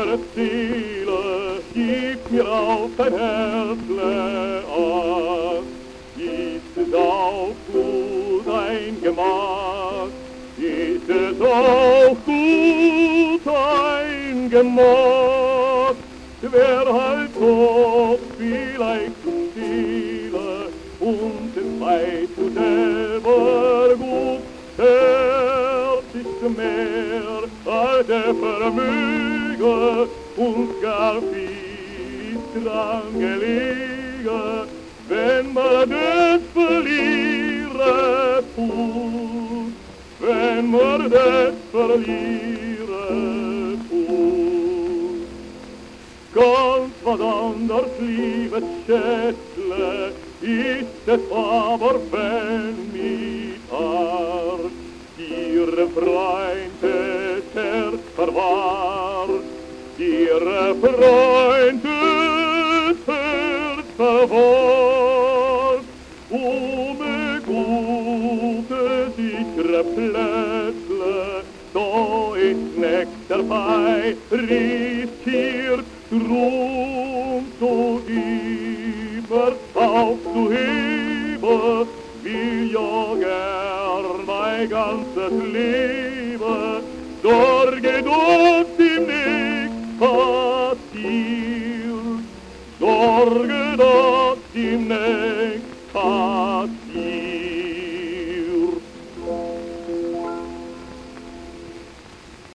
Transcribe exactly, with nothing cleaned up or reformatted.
liebe Seele, gib mir auf dein Herzle Acht. Ist es auch gut ein Gemach, ist es auch gut ein Gemach, wer halt doch vielleicht zu stille und es weiß du selber gut, Herz ist mehr als der Vermöge und gar viel ist dran gelegen, wenn man das verlieren tut, wenn man das verlieren tut. Ganz was anders, liebes Schätzle, ist es aber, wenn mit Art ihre Freund das Herz verwahrt, ihre Freund das Herz verwahrt, um gute, sichere Plätze, da ist nicht dabei, riskiert drum, so immer auf du hin.